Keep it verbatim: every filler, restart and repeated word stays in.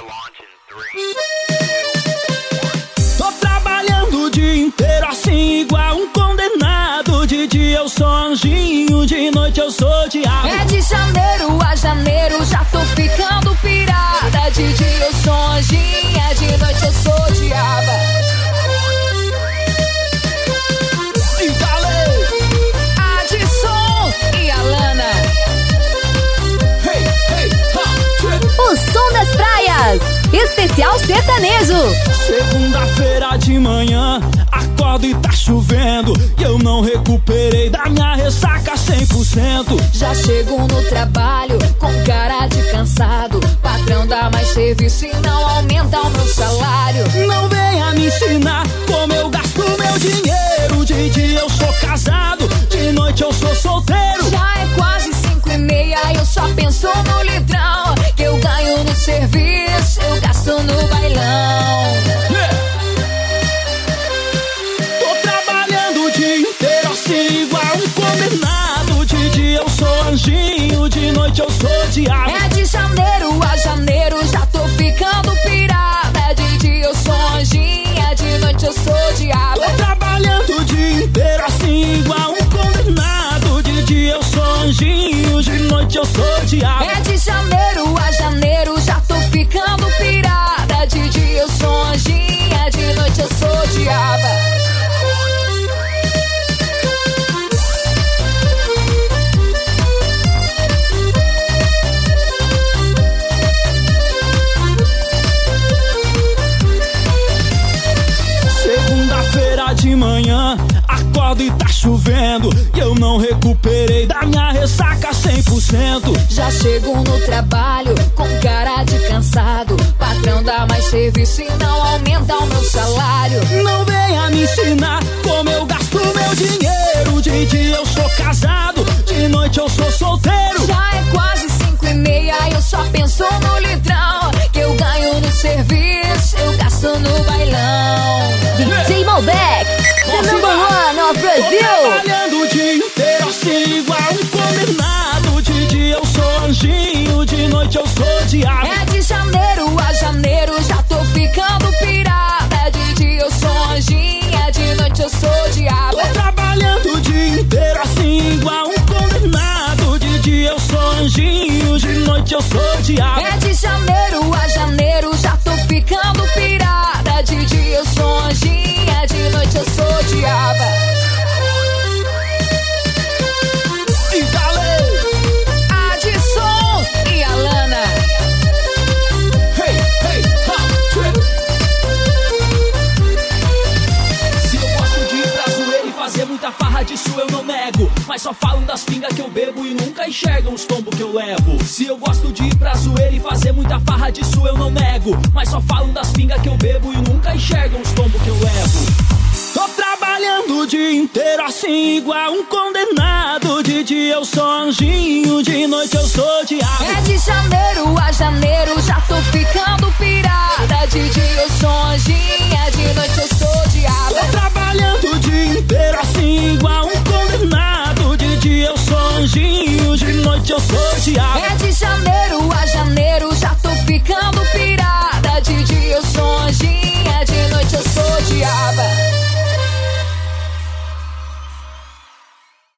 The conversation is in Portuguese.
Tô trabalhando o dia inteiro assim igual um condenado. De dia eu sou anjinho, de noite eu sou diabo. É de janeiro a janeiro, já tô ficando pirada. De dia eu sou anjinha, de noite eu sou diaba. E valeu! Adson e Alana. Hey, hey, ha, O som das praias, especial sertanejo. segunda-feira de manhã, acordo e tá chovendo. E eu não recuperei da minha ressaca cem por cento. Já chego no trabalho com cara de cansado. Patrão dá mais serviço e não aumenta o meu salário. Não venha me ensinar como eu gasto meu dinheiro. De dia eu sou casado, de noite eu sou solteiro. Já é quase cinco e meia, eu só penso no litrão que eu ganho no serviço, eu gasto no bailão. Yeah. Tô trabalhando o dia inteiro assim igual um condenado. De dia eu sou anjinho, de noite eu sou diabo. É de janeiro a janeiro, já tô ficando pirada. De dia eu sou anjinha, de noite eu sou diabo. Tô trabalhando o dia inteiro assim igual um condenado. De dia eu sou anjinho, de noite eu sou diabo. É de janeiro a janeiro, já tô ficando pirada. De dia eu sou anjinha, de noite eu sou diaba. Segunda-feira de manhã, acordo e tá chovendo. E eu não recuperei da minha ressaca cem por cento. Já chego no trabalho com cara de cansado. Patrão dá mais serviço e não aumenta o meu salário. Não venha me ensinar como eu gasto meu dinheiro. De dia eu sou casado, de noite eu sou solteiro. Já é quase cinco e meia, eu só penso no litrão que eu ganho no serviço, eu gasto no bailão. D J Malbec, the number one of Tô Brazil. trabalhando o dia inteiro assim igual um condenado. De dia eu sou anjinho, de noite eu sou diabo. É de janeiro a janeiro, já tô ficando pirada. De dia eu sou anjinha, de noite eu sou diabo. Tô trabalhando o dia inteiro assim igual um condenado. De dia eu sou anjinho, de noite eu sou diabo. É de janeiro a janeiro, já tô ficando pirada. De dia eu sou anjinha, de noite eu sou diaba. E valeu! Adson e Alana. Hey, hey, ha, trip. Se eu gosto de ir pra zoeira e fazer muita farra, disso eu não nego. Mas só falam das pingas que eu bebo e nunca enxergam os tombos que eu levo. Se eu gosto de ir pra zoeira e fazer muita farra, disso eu não nego. Mas só falam das pingas que eu bebo e nunca enxergam os tombos que eu levo. Tô trabalhando o dia inteiro assim igual um condenado. De dia eu sou anjinho, de noite eu sou diabo. É de janeiro a janeiro, já tô ficando pirada. De dia eu sou anjinha, de noite eu sou diabo. Tô trabalhando o dia inteiro assim igual um condenado. De dia eu sou anjinho, de noite eu sou diabo. É de